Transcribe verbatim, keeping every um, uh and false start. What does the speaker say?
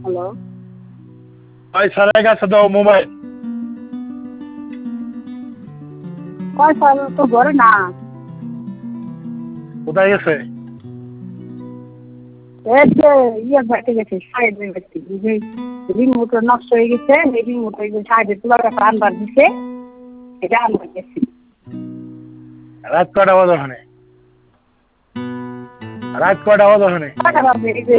Hello. ওই স্যারের কাছে দাও মোবাইল। কয় স্যার তো ঘরে না। কোথায় গেছে? এই যে ইয়ে বাড়িতে গেছে, সাহেবের বাড়িতে। যে রিমোট নষ্ট হয়ে গেছে, এই রিমোট ওই যে সাহেবের তোলার কাছে আনবার দিছে, এটা আনবার গেছি। রাত কটা বাজে ওখানে? রাত কটা বাজে ওখানে? কয়টা বাজে? এই যে